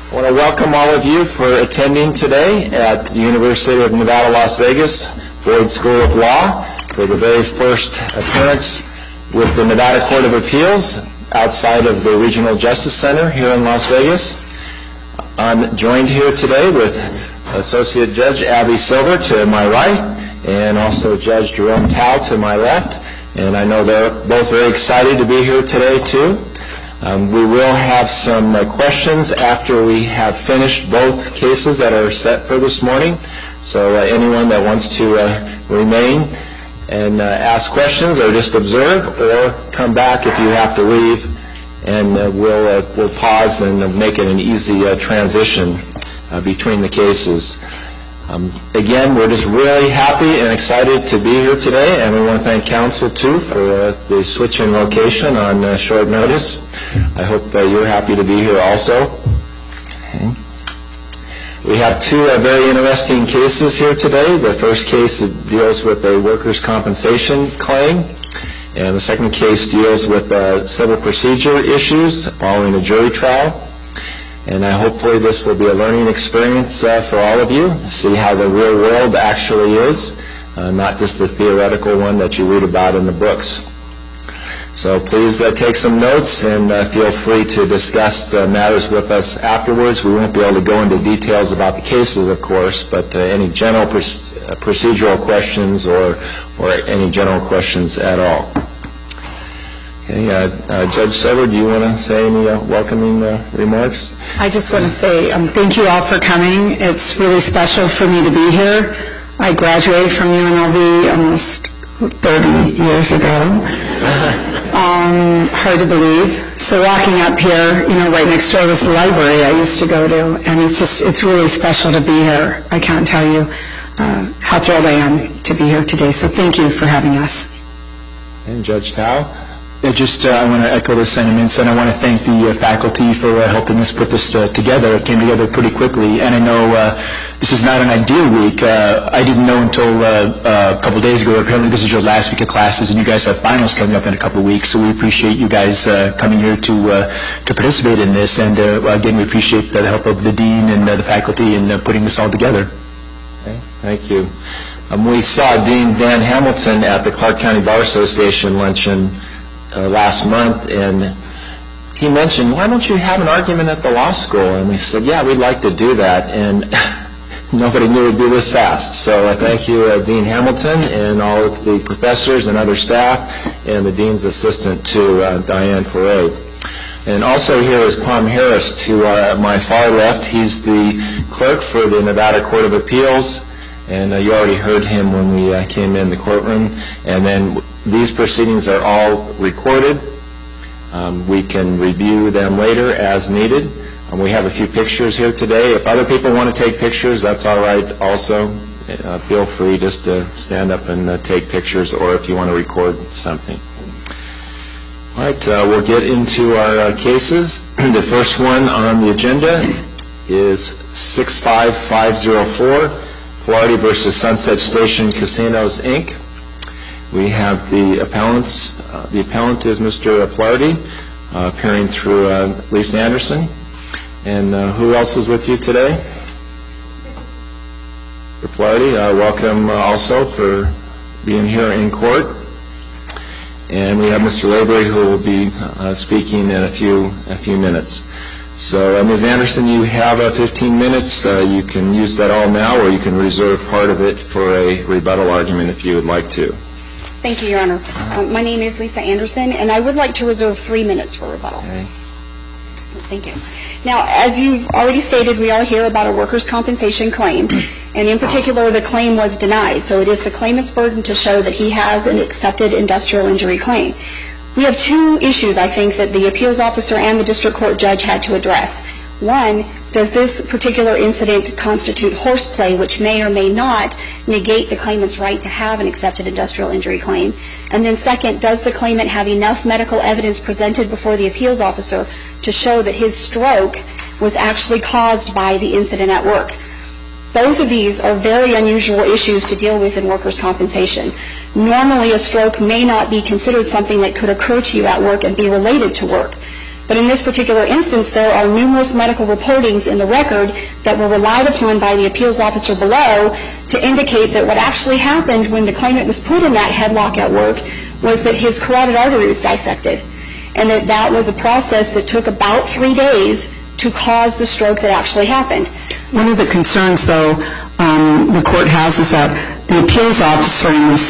I want to welcome all of you for attending today at the University of Nevada, Las Vegas, Boyd School of Law for the very first appearance with the Nevada Court of Appeals outside of the Regional Justice Center here in Las Vegas. I'm joined here today with Associate Judge Abby Silver to my right and also Judge Jerome Tao to my left. And I know they're both very excited to be here today too. We will have some questions after we have finished both cases that are set for this morning. So anyone that wants to remain and ask questions or just observe, or come back if you have to leave, and we'll pause and make it an easy transition between the cases. Again, we're just really happy and excited to be here today, and we want to thank counsel too for the switch in location on short notice. I hope you're happy to be here also. Okay. We have two very interesting cases here today. The first case deals with a workers' compensation claim, and the second case deals with civil procedure issues following a jury trial. And hopefully this will be a learning experience for all of you, see how the real world actually is, not just the theoretical one that you read about in the books. So please take some notes and feel free to discuss matters with us afterwards. We won't be able to go into details about the cases, of course, but any general procedural questions or any general questions at all. Okay, Judge Silver, do you want to say any welcoming remarks? I just want to say thank you all for coming. It's really special for me to be here. I graduated from UNLV almost 30 years ago. Hard to believe. So walking up here, right next door was the library I used to go to, and it's really special to be here. I can't tell you how thrilled I am to be here today. So thank you for having us. And Judge Tao? I want to echo the sentiments, and I want to thank the faculty for helping us put this together. It came together pretty quickly, and I know this is not an ideal week. I didn't know until a couple days ago. Apparently this is your last week of classes, and you guys have finals coming up in a couple weeks, so we appreciate you guys coming here to participate in this, and again, we appreciate the help of the dean and the faculty in putting this all together. Okay, thank you. We saw Dean Dan Hamilton at the Clark County Bar Association luncheon last month, and he mentioned, why don't you have an argument at the law school? And we said, yeah, we'd like to do that, and nobody knew it would be this fast. So thank you, Dean Hamilton, and all of the professors and other staff, and the dean's assistant too, Diane Parade. And also here is Tom Harris to my far left. He's the clerk for the Nevada Court of Appeals, and you already heard him when we came in the courtroom. And then these proceedings are all recorded. We can review them later as needed. We have a few pictures here today. If other people want to take pictures, that's all right also. Feel free just to stand up and take pictures, or if you want to record something. All right, we'll get into our cases. The first one on the agenda is 65504, Pilardi versus Sunset Station Casinos, Inc. We have the appellants. The appellant is Mr. Pilardi, appearing through Lisa Anderson. And who else is with you today? Mr. Pilardi, welcome also for being here in court. And we have Mr. Lavery, who will be speaking in a few minutes. So, Ms. Anderson, you have 15 minutes. You can use that all now, or you can reserve part of it for a rebuttal argument if you would like to. Thank you, Your Honor. My name is Lisa Anderson, and I would like to reserve 3 minutes for rebuttal. Okay. Thank you. Now, as you've already stated, we are here about a workers' compensation claim, and in particular, the claim was denied. So it is the claimant's burden to show that he has an accepted industrial injury claim. We have two issues, I think, that the appeals officer and the district court judge had to address. One, does this particular incident constitute horseplay, which may or may not negate the claimant's right to have an accepted industrial injury claim? And then second, does the claimant have enough medical evidence presented before the appeals officer to show that his stroke was actually caused by the incident at work? Both of these are very unusual issues to deal with in workers' compensation. Normally, a stroke may not be considered something that could occur to you at work and be related to work. But in this particular instance, there are numerous medical reportings in the record that were relied upon by the appeals officer below to indicate that what actually happened when the claimant was put in that headlock at work was that his carotid artery was dissected, and that was a process that took about 3 days to cause the stroke that actually happened. One of the concerns, though, the court has is that the appeals officer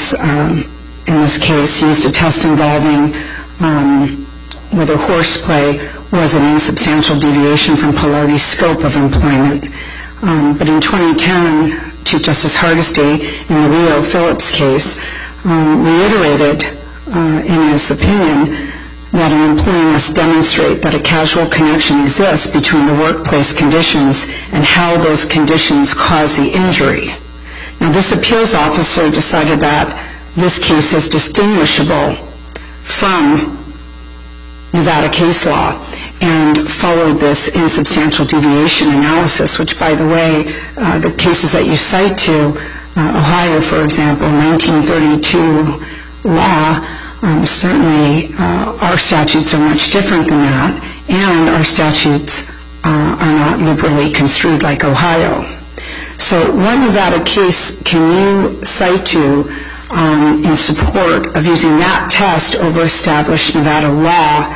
in this case used a test involving whether horseplay was an insubstantial deviation from Pilardi's scope of employment. But in 2010, Chief Justice Hardesty, in the Rio Phillips case, reiterated in his opinion that an employee must demonstrate that a causal connection exists between the workplace conditions and how those conditions cause the injury. Now, this appeals officer decided that this case is distinguishable from Nevada case law and followed this insubstantial deviation analysis, which, by the way, the cases that you cite to, Ohio, for example, 1932 law, certainly our statutes are much different than that, and our statutes are not liberally construed like Ohio. So what Nevada case can you cite to in support of using that test over established Nevada law?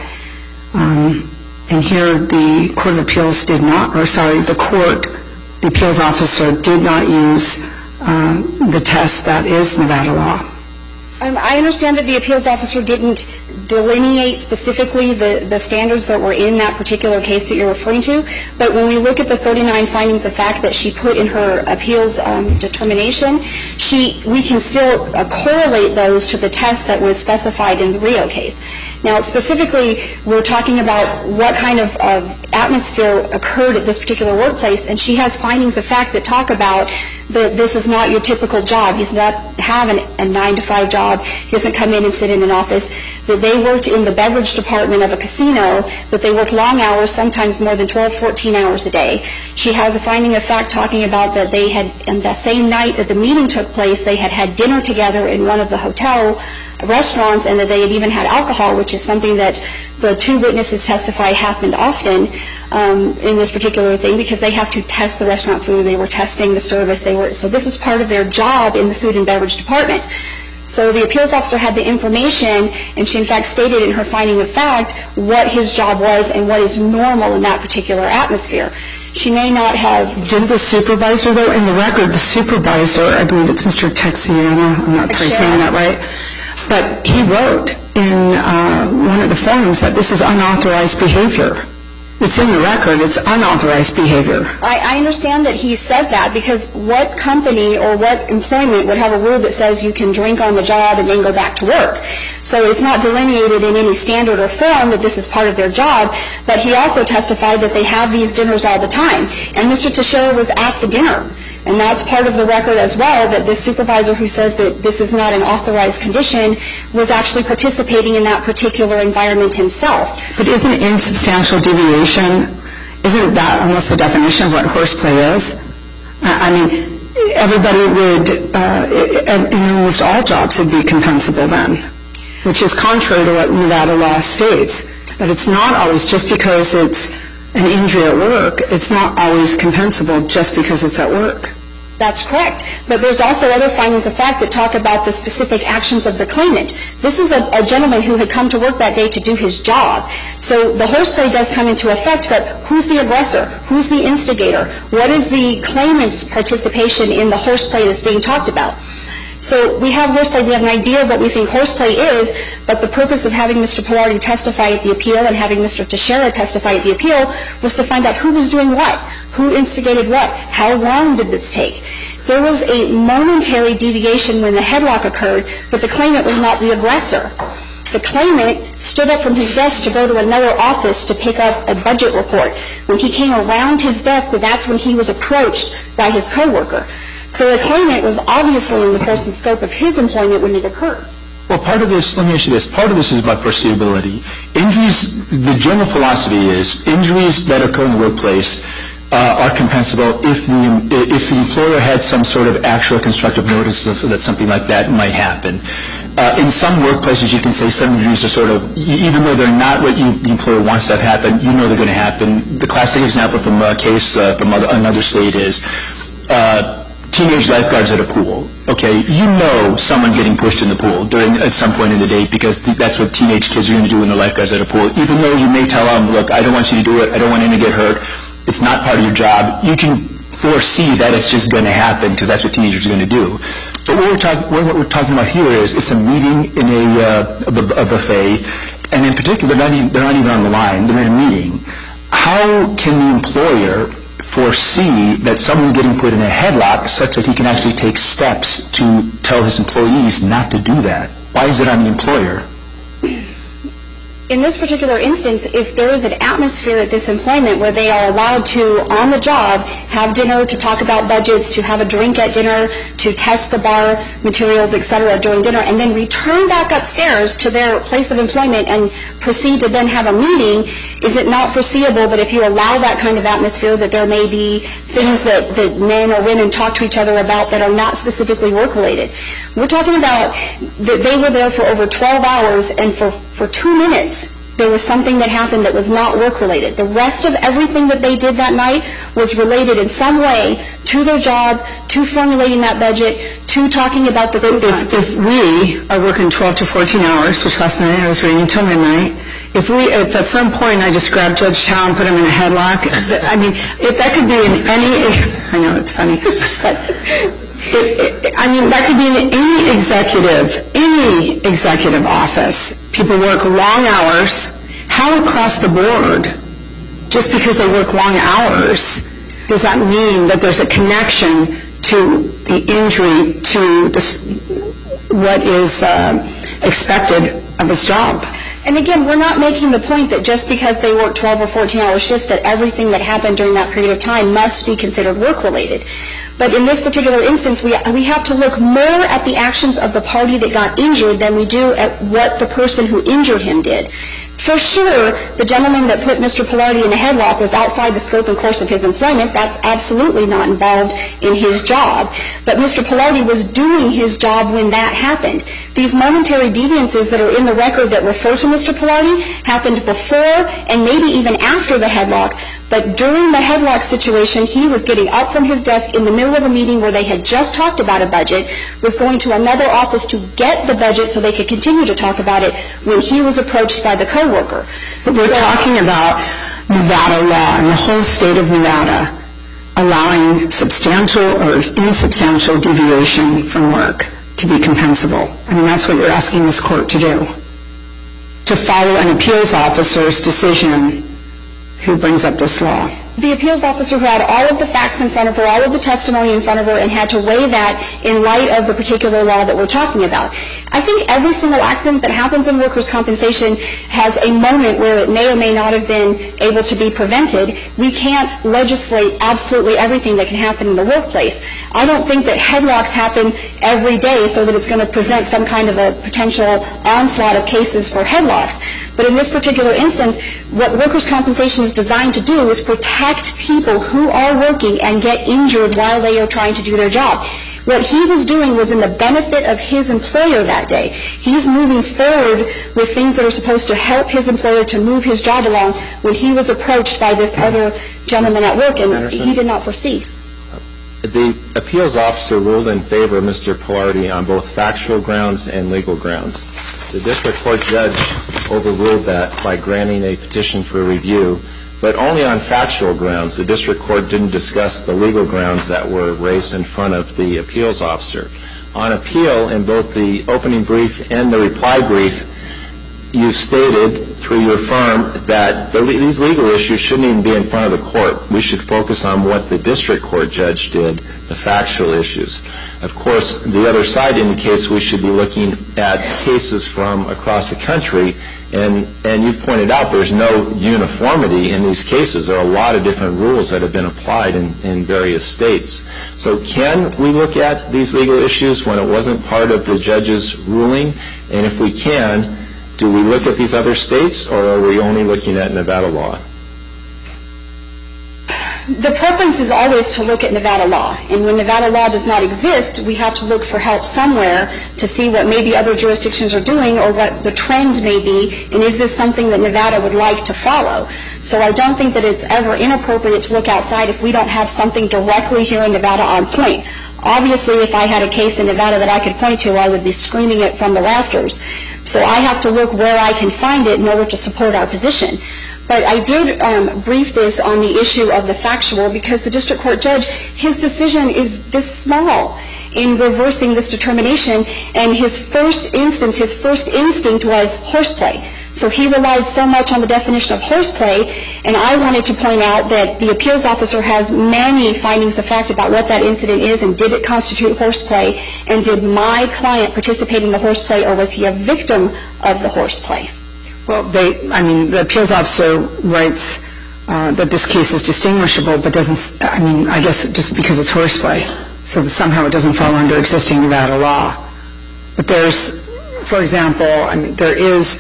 And here the Court of Appeals did not, or sorry, the appeals officer did not use the test that is Nevada law. I understand that the appeals officer didn't delineate specifically the standards that were in that particular case that you're referring to, but when we look at the 39 findings of fact that she put in her appeals determination, we can still correlate those to the test that was specified in the Rio case. Now, specifically, we're talking about what kind of atmosphere occurred at this particular workplace, and she has findings of fact that talk about that this is not your typical job. He's not having a 9-to-5 job. He doesn't come in and sit in an office. That they worked in the beverage department of a casino, that they worked long hours, sometimes more than 12, 14 hours a day. She has a finding of fact talking about that they had, on that same night that the meeting took place, they had had dinner together in one of the hotel restaurants, and that they had even had alcohol, which is something that the two witnesses testified happened often in this particular thing, because they have to test the restaurant food. They were testing the service. So this is part of their job in the food and beverage department. So the appeals officer had the information, and she in fact stated in her finding of fact what his job was and what is normal in that particular atmosphere. She may not have... Did the supervisor, though, in the record, the supervisor, I believe it's Mr. Texiana, I'm not probably saying that right, but he wrote in one of the forms that this is unauthorized behavior. It's in the record. It's unauthorized behavior. I understand that he says that, because what company or what employment would have a rule that says you can drink on the job and then go back to work? So it's not delineated in any standard or form that this is part of their job, but he also testified that they have these dinners all the time. And Mr. Teixeira was at the dinner. And that's part of the record as well, that this supervisor who says that this is not an authorized condition was actually participating in that particular environment himself. But isn't insubstantial deviation, isn't that almost the definition of what horseplay is? I mean, everybody would, in almost all jobs, would be compensable then, which is contrary to what Nevada law states, that it's not always, just because it's an injury at work, it's not always compensable just because it's at work. That's correct. But there's also other findings of fact that talk about the specific actions of the claimant. This is a gentleman who had come to work that day to do his job. So the horseplay does come into effect, but who's the aggressor? Who's the instigator? What is the claimant's participation in the horseplay that's being talked about? So we have horseplay, we have an idea of what we think horseplay is, but the purpose of having Mr. Pilardi testify at the appeal and having Mr. Teixeira testify at the appeal was to find out who was doing what, who instigated what, how long did this take. There was a momentary deviation when the headlock occurred, but the claimant was not the aggressor. The claimant stood up from his desk to go to another office to pick up a budget report. When he came around his desk, that's when he was approached by his coworker. So the claimant was obviously in the course and scope of his employment when it occurred. Well, part of this, let me ask you this, part of this is about foreseeability. Injuries, the general philosophy is injuries that occur in the workplace are compensable if the employer had some sort of actual constructive notice that something like that might happen. In some workplaces, you can say some injuries are sort of, even though they're not what the employer wants to have happen, you know they're going to happen. The classic example from a case from another state is teenage lifeguards at a pool. Okay, you know someone's getting pushed in the pool at some point in the day because that's what teenage kids are going to do when they're lifeguards at a pool. Even though you may tell them, look, I don't want you to do it, I don't want anyone to get hurt, it's not part of your job, you can foresee that it's just going to happen because that's what teenagers are going to do. But what we're talking about here is it's a meeting in a buffet, and in particular, they're not even on the line, they're in a meeting. How can the employer foresee that someone's getting put in a headlock such that he can actually take steps to tell his employees not to do that? Why is it on the employer? In this particular instance, if there is an atmosphere at this employment where they are allowed to, on the job, have dinner, to talk about budgets, to have a drink at dinner, to test the bar materials, etc. during dinner, and then return back upstairs to their place of employment and proceed to then have a meeting, is it not foreseeable that if you allow that kind of atmosphere that there may be things that men or women talk to each other about that are not specifically work-related? We're talking about that they were there for over 12 hours, and for 2 minutes, there was something that happened that was not work-related. The rest of everything that they did that night was related in some way to their job, to formulating that budget, to talking about the coupons. If we are working 12 to 14 hours, which last night I was reading until midnight, if at some point I just grabbed Judge Chow and put him in a headlock, I mean, that could be in any, I know it's funny, but that could be in any executive office. People work long hours. How across the board, just because they work long hours, does that mean that there's a connection to the injury, to what is expected of his job? And again, we're not making the point that just because they work 12 or 14-hour shifts that everything that happened during that period of time must be considered work-related. But in this particular instance, we have to look more at the actions of the party that got injured than we do at what the person who injured him did. For sure, the gentleman that put Mr. Pilardi in a headlock was outside the scope and course of his employment. That's absolutely not involved in his job. But Mr. Pilardi was doing his job when that happened. These momentary deviances that are in the record that refer to Mr. Pilardi happened before and maybe even after the headlock. But during the headlock situation, he was getting up from his desk in the middle of a meeting where they had just talked about a budget, was going to another office to get the budget so they could continue to talk about it when he was approached by the coworker. But we're talking about Nevada law and the whole state of Nevada allowing substantial or insubstantial deviation from work to be compensable. I mean, that's what you're asking this court to do, to follow an appeals officer's decision who brings up this law. The appeals officer who had all of the facts in front of her, all of the testimony in front of her, and had to weigh that in light of the particular law that we're talking about. I think every single accident that happens in workers' compensation has a moment where it may or may not have been able to be prevented. We can't legislate absolutely everything that can happen in the workplace. I don't think that headlocks happen every day so that it's going to present some kind of a potential onslaught of cases for headlocks. But in this particular instance, what workers' compensation is designed to do is protect people who are working and get injured while they are trying to do their job. What he was doing was in the benefit of his employer that day. He's moving forward with things that are supposed to help his employer to move his job along when he was approached by this other gentleman at work, and he did not foresee. The appeals officer ruled in favor of Mr. Pilardi on both factual grounds and legal grounds. The district court judge overruled that by granting a petition for review, but only on factual grounds. The district court didn't discuss the legal grounds that were raised in front of the appeals officer. On appeal, in both the opening brief and the reply brief, you stated through your firm that these legal issues shouldn't even be in front of the court. We should focus on what the district court judge did, the factual issues. Of course, the other side indicates we should be looking at cases from across the country, and you've pointed out there's no uniformity in these cases. There are a lot of different rules that have been applied in various states. So can we look at these legal issues when it wasn't part of the judge's ruling? And if we can, do we look at these other states, or are we only looking at Nevada law? The preference is always to look at Nevada law, and when Nevada law does not exist, we have to look for help somewhere to see what maybe other jurisdictions are doing or what the trend may be, and is this something that Nevada would like to follow. So I don't think that it's ever inappropriate to look outside if we don't have something directly here in Nevada on point. Obviously, if I had a case in Nevada that I could point to, I would be screaming it from the rafters. So I have to look where I can find it in order to support our position. But I did brief this on the issue of the factual because the district court judge, his decision is this small in reversing this determination, and his first instinct was horseplay. So he relied so much on the definition of horseplay, and I wanted to point out that the appeals officer has many findings of fact about what that incident is and did it constitute horseplay, and did my client participate in the horseplay, or was he a victim of the horseplay? Well, the appeals officer writes that this case is distinguishable, but doesn't, I guess just because it's horseplay, so that somehow it doesn't fall under existing Nevada law. But there's, for example, there is,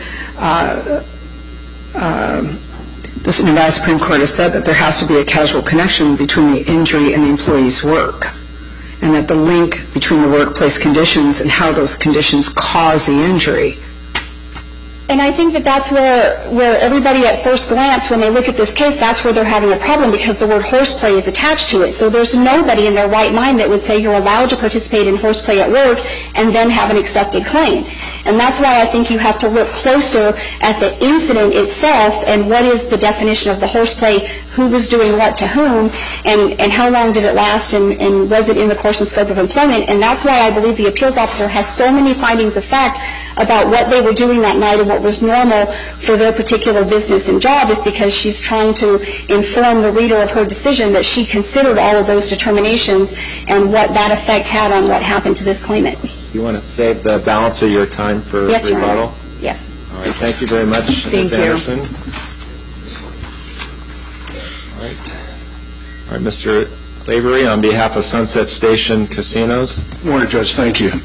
the Nevada Supreme Court has said that there has to be a causal connection between the injury and the employee's work, and that the link between the workplace conditions and how those conditions cause the injury. And I think that that's where everybody at first glance, when they look at this case, that's where they're having a problem, because the word horseplay is attached to it. So there's nobody in their right mind that would say you're allowed to participate in horseplay at work and then have an accepted claim. And that's why I think you have to look closer at the incident itself and what is the definition of the horseplay, who was doing what to whom, and how long did it last, and was it in the course and scope of employment. And that's why I believe the appeals officer has so many findings of fact about what they were doing that night and what was normal for their particular business and job, is because she's trying to inform the reader of her decision that she considered all of those determinations and what that effect had on what happened to this claimant. You want to save the balance of your time for Yes, Your rebuttal? Honor. Yes. All right, thank you very much, Ms. Anderson. All right, Mr. Lavery, on behalf of Sunset Station Casinos. Good morning, Judge. Thank you.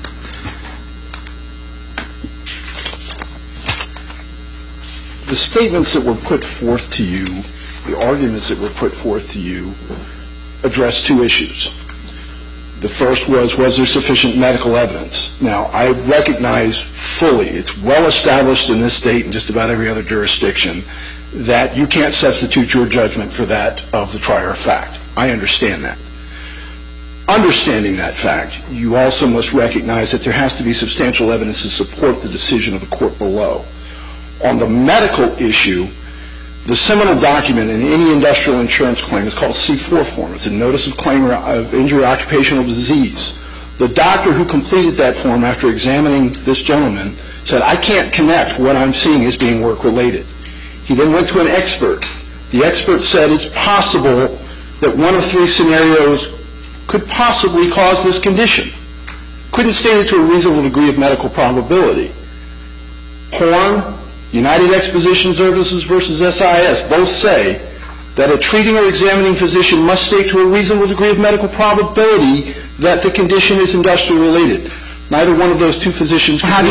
The statements that were put forth to you, the arguments that were put forth to you, address two issues. The first was there sufficient medical evidence? Now, I recognize fully, it's well established in this state and just about every other jurisdiction, that you can't substitute your judgment for that of the trier of fact. I understand that. Understanding that fact, you also must recognize that there has to be substantial evidence to support the decision of the court below. On the medical issue, the seminal document in any industrial insurance claim is called a C4 form. It's a notice of claim of injury or occupational disease. The doctor who completed that form after examining this gentleman said, I can't connect what I'm seeing as being work-related. He then went to an expert. The expert said it's possible that one of three scenarios could possibly cause this condition. Couldn't state it to a reasonable degree of medical probability. Horn, United Exposition Services versus SIS both say that a treating or examining physician must state to a reasonable degree of medical probability that the condition is industrial related. Neither one of those two physicians. How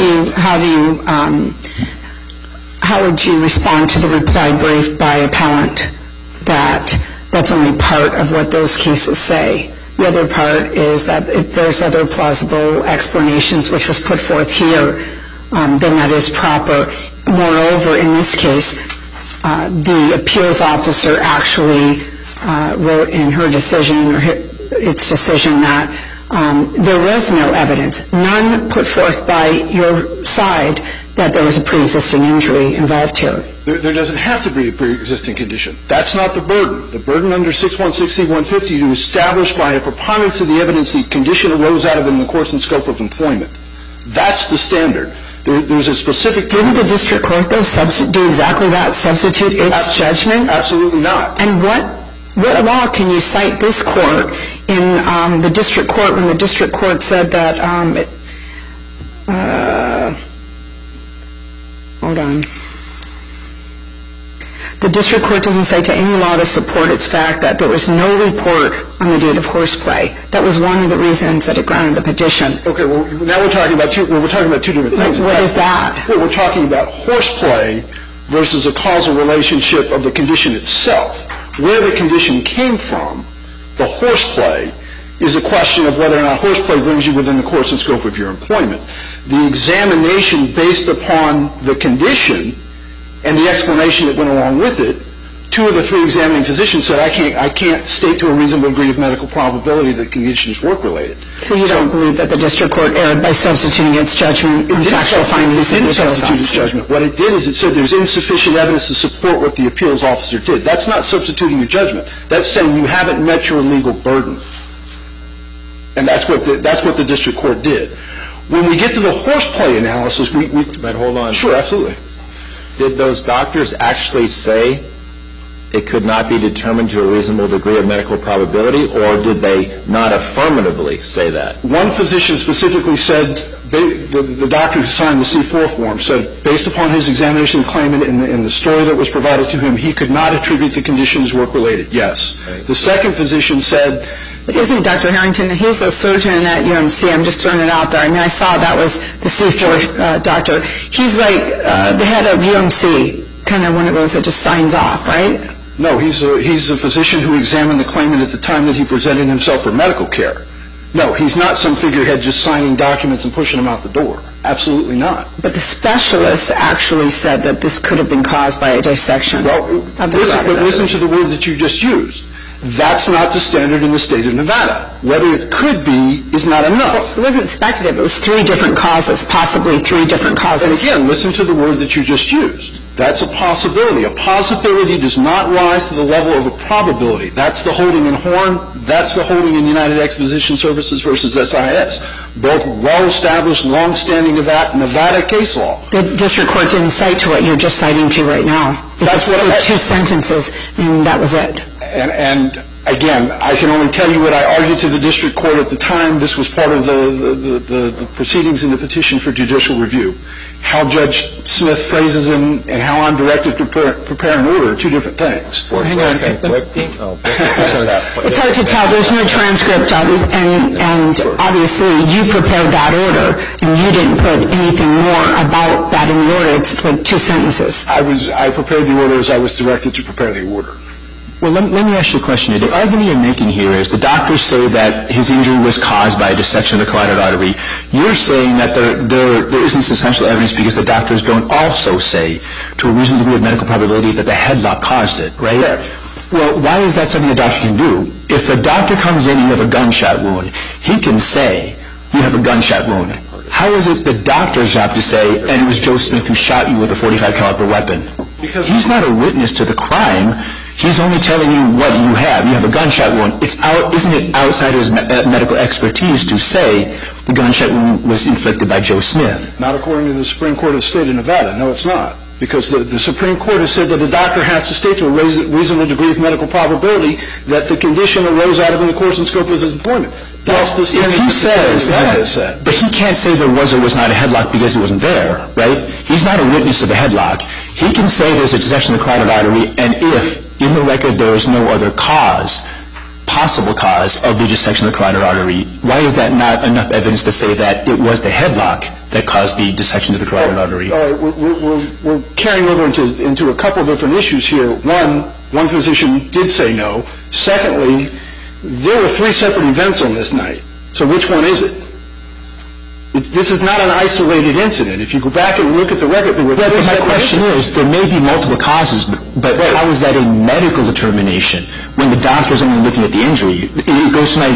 would you respond to the reply brief by appellant that that's only part of what those cases say? The other part is that if there's other plausible explanations which was put forth here, then that is proper. Moreover, in this case, the appeals officer actually wrote in her decision, or its decision, that there was no evidence, none put forth by your side, that there was a pre-existing injury involved here. There doesn't have to be a pre-existing condition. That's not the burden. The burden under 616C150 to establish by a preponderance of the evidence the condition arose out of in the course and scope of employment. That's the standard. There's a specific... Didn't the district court, though, do exactly that, substitute its judgment? Absolutely not. And what law can you cite this court in the district court when the district court said that... hold on. The district court doesn't cite to any law to support its fact that there was no report on the date of horseplay. That was one of the reasons that it granted the petition. Okay, well, now we're talking about two different things. What is that? Well, we're talking about horseplay versus a causal relationship of the condition itself. Where the condition came from, the horseplay, is a question of whether or not horseplay brings you within the course and scope of your employment. The examination based upon the condition and the explanation that went along with it, 2 of the 3 examining physicians said, I can't state to a reasonable degree of medical probability that the condition is work-related. So you don't believe that the district court erred by substituting its judgment in factual findings? It didn't substitute its judgment. What it did is it said there's insufficient evidence to support what the appeals officer did. That's not substituting your judgment. That's saying you haven't met your legal burden. And that's what the district court did. When we get to the horseplay analysis, But hold on. Sure, absolutely. Did those doctors actually say it could not be determined to a reasonable degree of medical probability, or did they not affirmatively say that? One physician specifically said, the doctor who signed the C4 form said, based upon his examination claimant and the story that was provided to him, he could not attribute the condition as work-related. Yes. Right. The second physician said... But isn't Dr. Harrington, he's a surgeon at UMC, I'm just throwing it out there. I mean, I saw that was the C4 doctor. He's like the head of UMC, kind of one of those that just signs off, right? No, he's a physician who examined the claimant at the time that he presented himself for medical care. No, he's not some figurehead just signing documents and pushing them out the door. Absolutely not. But the specialists actually said that this could have been caused by a dissection. Well, listen to the word that you just used. That's not the standard in the state of Nevada. Whether it could be is not enough. It wasn't speculative. It was 3 different causes, possibly 3 different causes. And again, listen to the word that you just used. That's a possibility. A possibility does not rise to the level of a probability. That's the holding in Horn. That's the holding in United Exposition Services versus SIS. Both well-established, long-standing Nevada case law. The district court didn't cite to what you're just citing to right now. That's what 2 sentences, and that was it. And again, I can only tell you what I argued to the district court at the time. This was part of the proceedings in the petition for judicial review. How Judge Smith phrases them and how I'm directed to prepare an order are 2 different things. Hang on. It's hard to tell. There's no transcript of this, and obviously you prepared that order, and you didn't put anything more about that in the order. It's like 2 sentences. I prepared the order as I was directed to prepare the order. Well, let me ask you a question. The argument you're making here is the doctors say that his injury was caused by a dissection of the carotid artery. You're saying that there isn't substantial evidence because the doctors don't also say to a reasonable degree of medical probability that the headlock caused it, right? Sure. Well, why is that something a doctor can do? If a doctor comes in and you have a gunshot wound, he can say you have a gunshot wound. How is it the doctor's job to say, and it was Joe Smith who shot you with a .45 caliber weapon? Because he's not a witness to the crime. He's only telling you what you have. You have a gunshot wound. Isn't it outside of his medical expertise to say the gunshot wound was inflicted by Joe Smith? Not according to the Supreme Court of the state of Nevada. No, it's not. Because the Supreme Court has said that the doctor has to state to a reasonable degree of medical probability that the condition arose out of in the course and scope of his employment. That's the standard if he says, but he can't say there was or was not a headlock because he wasn't there, right? He's not a witness of a headlock. He can say there's a dissection of the carotid artery, and if in the record there is no other cause, possible cause of the dissection of the carotid artery, why is that not enough evidence to say that it was the headlock that caused the dissection of the carotid artery? We're carrying over into a couple of different issues here. One physician did say no. Secondly, there were 3 separate events on this night. So which one is it? This is not an isolated incident. If you go back and look at the record, there were 3 separate My question is, there may be multiple causes, but how is that a medical determination when the doctor's only looking at the injury? It goes to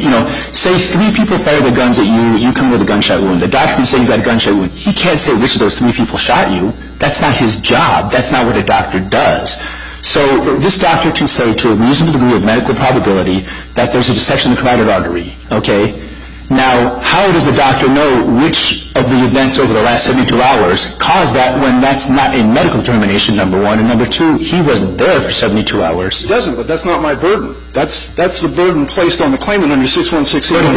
say 3 people fired the guns at you, you come with a gunshot wound. The doctor can say you got a gunshot wound. He can't say which of those 3 people shot you. That's not his job. That's not what a doctor does. So this doctor can say to a reasonable degree of medical probability that there's a dissection of the carotid artery, okay? Now, how does the doctor know which of the events over the last 72 hours caused that when that's not a medical determination, number one, and number 2, he wasn't there for 72 hours? He doesn't, but that's not my burden. That's the burden placed on the claimant under 6116. But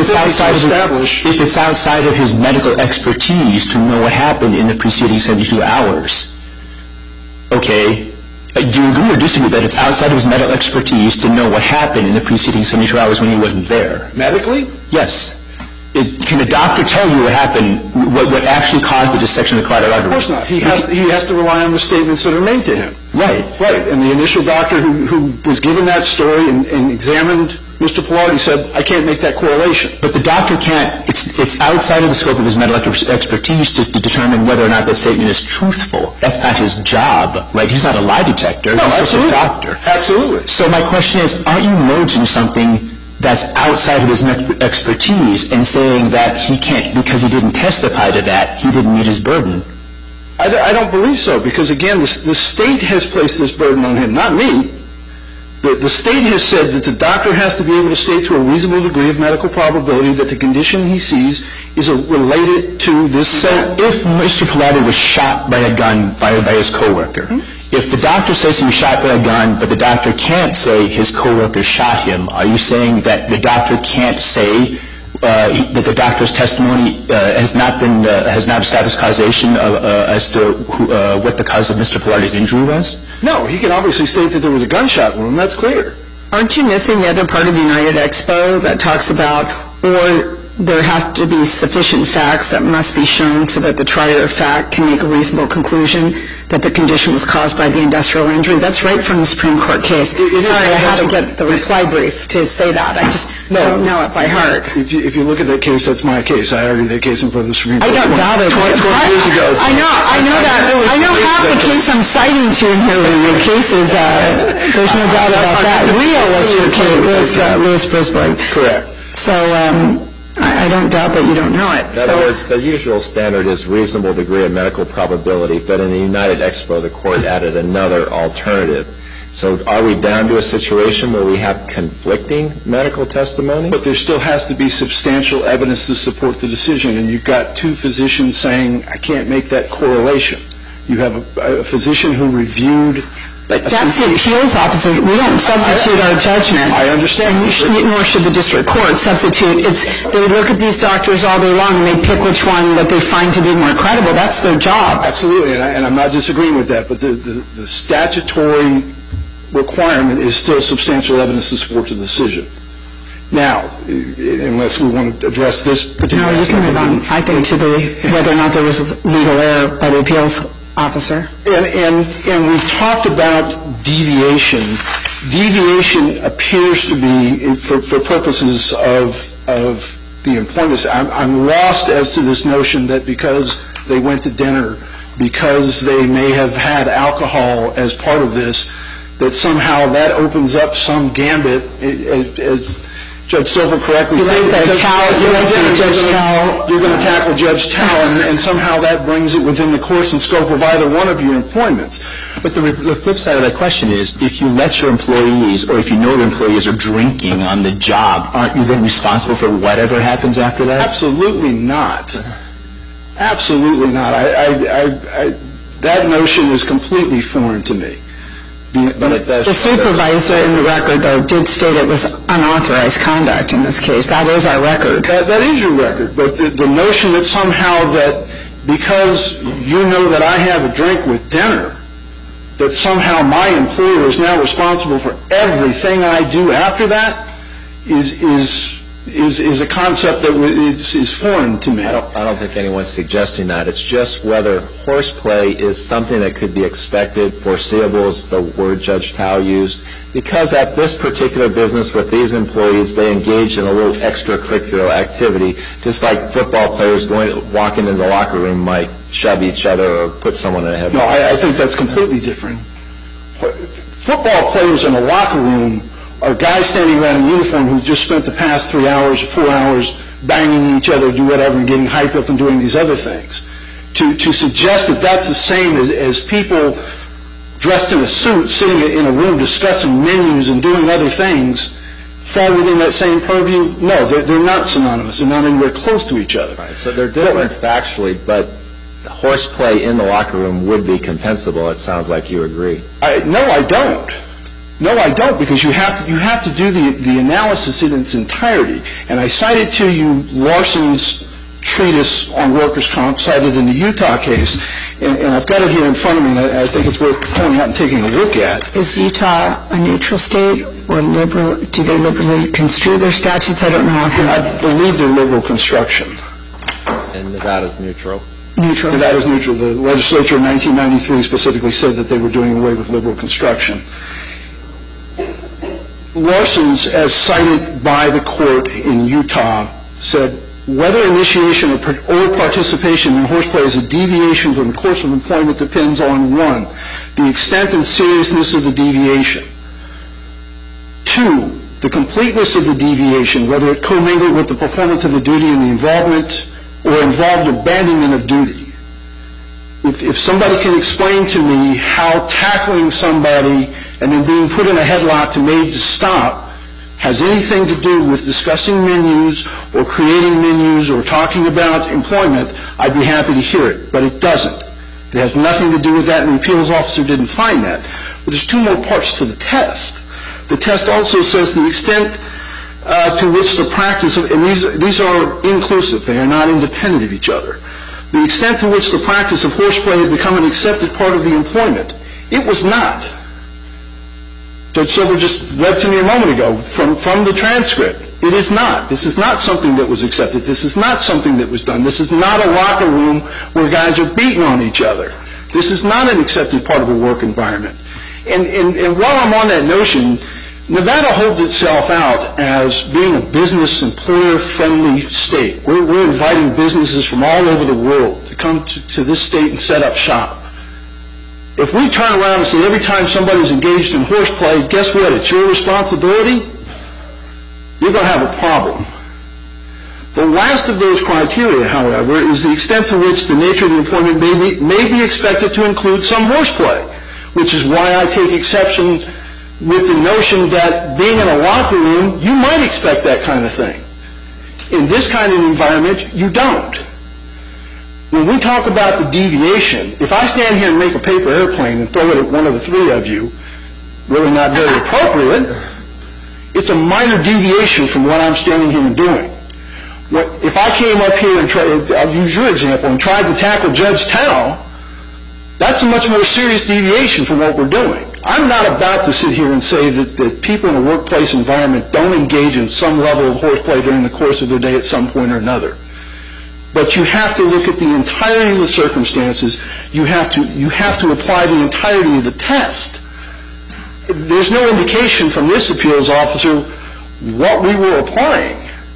if it's outside of his medical expertise to know what happened in the preceding 72 hours, okay, do you agree or disagree that it's outside of his medical expertise to know what happened in the preceding 72 hours when he wasn't there? Medically? Yes. Can a doctor tell you what happened, what actually caused the dissection of the carotid artery? Of course not. He has to rely on the statements that are made to him. Right. Right, and the initial doctor who was given that story and examined Mr. Pilardi said, I can't make that correlation. But the doctor can't, it's outside of the scope of his medical expertise to determine whether or not that statement is truthful. That's not his job, right? He's not a lie detector. No, He's just a absolutely. doctor. Absolutely. So my question is, aren't you merging something that's outside of his expertise and saying that he can't, because he didn't testify to that, he didn't meet his burden? I don't believe so, because again, the state has placed this burden on him, not me. The state has said that the doctor has to be able to state to a reasonable degree of medical probability that the condition he sees is related to this. So if Mr. Pilardi was shot by a gun fired by his coworker, if the doctor says he was shot by a gun, but the doctor can't say his coworker shot him, are you saying that the doctor can't say that the doctor's testimony has not established causation as to what the cause of Mr. Pilardi's injury was? No, he can obviously state that there was a gunshot wound. That's clear. Aren't you missing the other part of United Expo that talks about, or there have to be sufficient facts that must be shown so that the trier of fact can make a reasonable conclusion that the condition was caused by the industrial injury? That's right from the Supreme Court case. Sorry, I have to get the reply brief to say that. I just don't know it by heart. If you look at that case, that's my case. I argued that case in front of the Supreme Court. I don't doubt it. 20 years ago. I know that. I know half the case I'm citing to in here were your cases. There's no doubt about that. Rio was your case, was Louis Brisbane. Correct. So I don't doubt that you don't know it. In other words, the usual standard is reasonable degree of medical probability, but in the United Expo, the court added another alternative. So are we down to a situation where we have conflicting medical testimony? But there still has to be substantial evidence to support the decision, and you've got two physicians saying, I can't make that correlation. You have a physician who reviewed... But that's the appeals officer. We don't substitute our judgment. I understand. Nor should the district court substitute. They look at these doctors all day long and they pick which one that they find to be more credible. That's their job. Absolutely, and I'm not disagreeing with that, but the statutory requirement is still substantial evidence to support the decision. Now, unless we want to address this particular... No, you can move on, I think, to whether or not there was legal error by the appeals officer. And we've talked about deviation. Deviation appears to be, for purposes of the employment, I'm lost as to this notion that because they went to dinner, because they may have had alcohol as part of this, that somehow that opens up some gambit, as Judge Silver correctly stated. You're going to tackle Judge Tao, and somehow that brings it within the course and scope of either one of your employments. But the flip side of that question is, if you let your employees, or if you know your employees are drinking on the job, aren't you then responsible for whatever happens after that? Absolutely not. Absolutely not. That notion is completely foreign to me. The supervisor in the record, though, did state it was unauthorized conduct in this case. That is our record. That is your record. But the notion that somehow that because you know that I have a drink with dinner, that somehow my employer is now responsible for everything I do after that is a concept that is foreign to me. I don't think anyone's suggesting that. It's just whether horseplay is something that could be expected, foreseeable is the word Judge Tao used, because at this particular business with these employees, they engage in a little extracurricular activity, just like football players walking into the locker room might shove each other or put someone in the head. No, I think that's completely different. Football players in a locker room are guys standing around in uniform who just spent the past 3 hours or 4 hours banging each other, do whatever, and getting hyped up and doing these other things. To suggest that that's the same as people dressed in a suit sitting in a room discussing menus and doing other things fall within that same purview, no, they're not synonymous. They're not anywhere close to each other. Right, so they're different factually, but horseplay in the locker room would be compensable. It sounds like you agree. No, I don't. No, I don't, because you have to do the analysis in its entirety. And I cited to you Larson's treatise on workers' comp cited in the Utah case, and I've got it here in front of me, and I think it's worth pulling out and taking a look at. Is Utah a neutral state or liberal? Do they liberally construe their statutes? I don't know. I believe they're liberal construction. And Nevada's neutral. neutral. Nevada's neutral. The legislature in 1993 specifically said that they were doing away with liberal construction. Larson's, as cited by the court in Utah, said whether initiation or participation in horseplay is a deviation from the course of employment depends on, 1, the extent and seriousness of the deviation, 2, the completeness of the deviation, whether it commingled with the performance of the duty and the involvement or involved abandonment of duty. If somebody can explain to me how tackling somebody and then being put in a headlock to made to stop has anything to do with discussing menus or creating menus or talking about employment, I'd be happy to hear it, but it doesn't. It has nothing to do with that, and the appeals officer didn't find that. But there's 2 more parts to the test. The test also says the extent to which the practice of, and these are inclusive, they are not independent of each other, the extent to which the practice of horseplay had become an accepted part of the employment. It was not. Judge Silver just read to me a moment ago from the transcript. It is not. This is not something that was accepted. This is not something that was done. This is not a locker room where guys are beating on each other. This is not an accepted part of a work environment. And while I'm on that notion, Nevada holds itself out as being a business employer-friendly state. We're inviting businesses from all over the world to come to this state and set up shop. If we turn around and say every time somebody's engaged in horseplay, guess what? It's your responsibility. You're going to have a problem. The last of those criteria, however, is the extent to which the nature of the employment may be expected to include some horseplay, which is why I take exception with the notion that being in a locker room, you might expect that kind of thing. In this kind of environment, you don't. When we talk about the deviation, if I stand here and make a paper airplane and throw it at one of the 3 of you, really not very appropriate, it's a minor deviation from what I'm standing here and doing. If I came up here and I'll use your example, and tried to tackle Judge Tao, that's a much more serious deviation from what we're doing. I'm not about to sit here and say that people in a workplace environment don't engage in some level of horseplay during the course of their day at some point or another. But you have to look at the entirety of the circumstances. You have to apply the entirety of the test. There's no indication from this appeals officer what we were applying.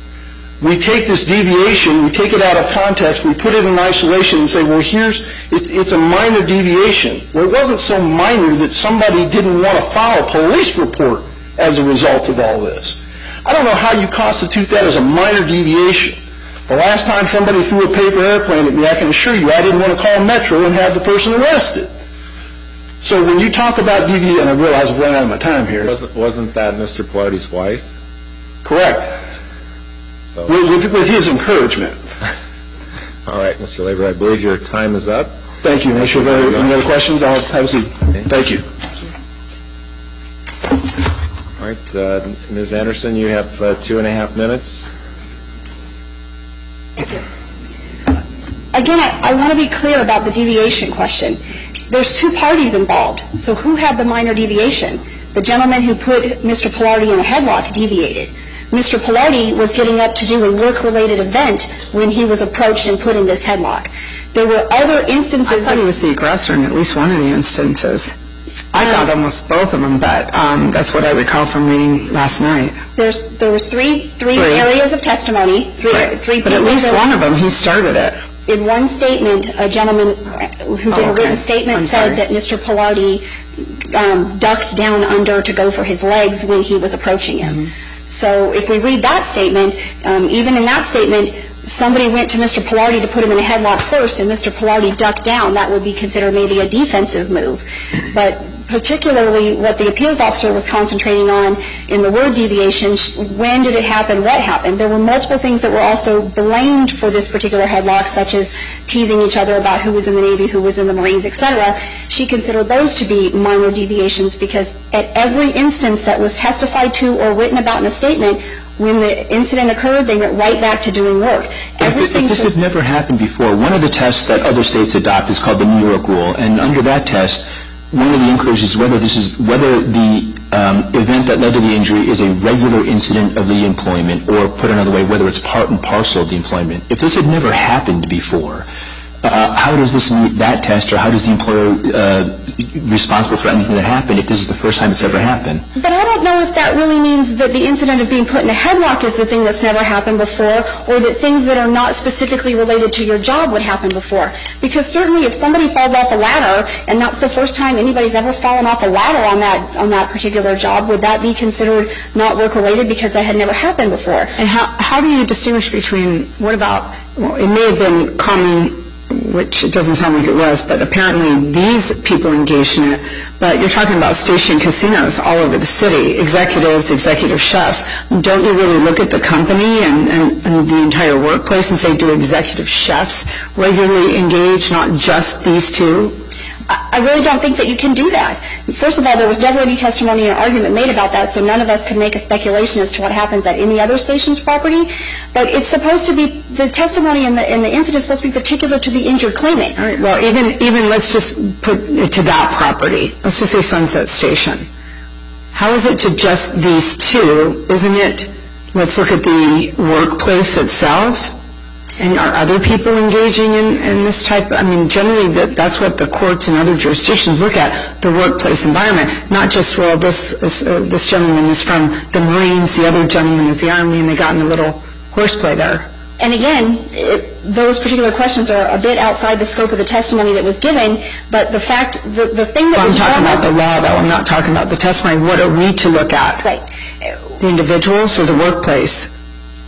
We take this deviation, we take it out of context, we put it in isolation and say, well, it's a minor deviation. Well, it wasn't so minor that somebody didn't want to file a police report as a result of all this. I don't know how you constitute that as a minor deviation. The last time somebody threw a paper airplane at me, I can assure you I didn't want to call Metro and have the person arrested. So when you talk about deviation, and I realize I've run out of my time here. Wasn't that Mr. Pilardi's wife? Correct. So. With his encouragement. All right, Mr. Labor, I believe your time is up. Thank you. Unless you have any other questions, I'll have a seat. Okay. Thank you. All right, Ms. Anderson, you have 2.5 minutes. Again, I want to be clear about the deviation question. There's 2 parties involved. So who had the minor deviation? The gentleman who put Mr. Pilardi in a headlock deviated. Mr. Pilardi was getting up to do a work-related event when he was approached and put in this headlock. There were other instances. I thought he was the aggressor in at least one of the instances. I thought almost both of them, but that's what I recall from reading last night. There was three areas of testimony. Three but at least one of them, he started it. In one statement, a gentleman who did a written statement said that Mr. Pilardi ducked down under to go for his legs when he was approaching him. Mm-hmm. So if we read that statement, even in that statement, somebody went to Mr. Pilardi to put him in a headlock first, and Mr. Pilardi ducked down. That would be considered maybe a defensive move. But particularly what the appeals officer was concentrating on in the word deviation, when did it happen, what happened? There were multiple things that were also blamed for this particular headlock, such as teasing each other about who was in the Navy, who was in the Marines, etc. She considered those to be minor deviations because at every instance that was testified to or written about in a statement, when the incident occurred, they went right back to doing work. If this had never happened before, one of the tests that other states adopt is called the New York Rule, and under that test, one of the inquiries is whether the event that led to the injury is a regular incident of the employment, or put another way, whether it's part and parcel of the employment. If this had never happened before, How does this meet that test, or how does the employer responsible for anything that happened if this is the first time it's ever happened? But I don't know if that really means that the incident of being put in a headlock is the thing that's never happened before, or that things that are not specifically related to your job would happen before. Because certainly if somebody falls off a ladder, and that's the first time anybody's ever fallen off a ladder on that particular job, would that be considered not work-related because that had never happened before? And how do you distinguish between, what about, well, it may have been common, which it doesn't sound like it was, but apparently these people engaged in it. But you're talking about station casinos all over the city, executives, executive chefs. Don't you really look at the company and the entire workplace and say, do executive chefs regularly engage, not just these two? I really don't think that you can do that. First of all, there was never any testimony or argument made about that, so none of us could make a speculation as to what happens at any other station's property. But it's supposed to be, the testimony and the incident is supposed to be particular to the injured claimant. All right, well, even let's just put it to that property. Let's just say Sunset Station. How is it to just these two? Isn't it, let's look at the workplace itself? And are other people engaging in this type? I mean, generally, that's what the courts and other jurisdictions look at, the workplace environment. Not just, well, this gentleman is from the Marines, the other gentleman is the Army, and they got in a little horseplay there. And again, those particular questions are a bit outside the scope of the testimony that was given, but the fact, the thing that was I'm talking about the law, though. I'm not talking about the testimony. What are we to look at? Right. The individuals or the workplace?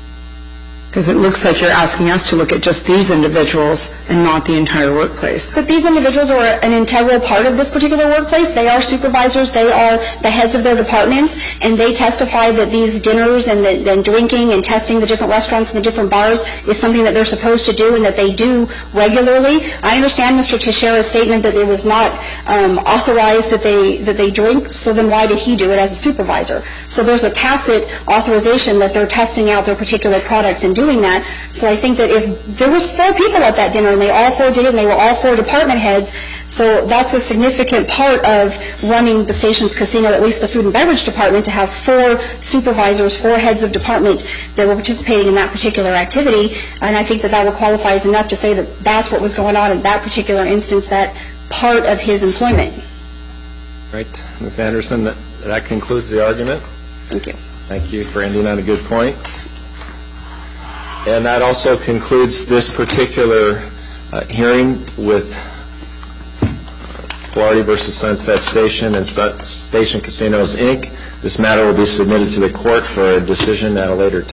Because it looks like you're asking us to look at just these individuals and not the entire workplace. But these individuals are an integral part of this particular workplace. They are supervisors. They are the heads of their departments, and they testify that these dinners and the drinking and testing the different restaurants and the different bars is something that they're supposed to do and that they do regularly. I understand Mr. Teixeira's statement that it was not authorized that they drink, so then why did he do it as a supervisor? So there's a tacit authorization that they're testing out their particular products and doing that. So I think that if there was 4 people at that dinner and they all 4 did it and they were all 4 department heads, so that's a significant part of running the station's casino, at least the food and beverage department, to have 4 supervisors, 4 heads of department that were participating in that particular activity. And I think that that would qualify as enough to say that that's what was going on in that particular instance, that part of his employment. Right. Ms. Anderson, that concludes the argument. Thank you. Thank you for ending on a good point. And that also concludes this particular hearing with Florida versus Sunset Station and Station Casinos, Inc. This matter will be submitted to the court for a decision at a later time.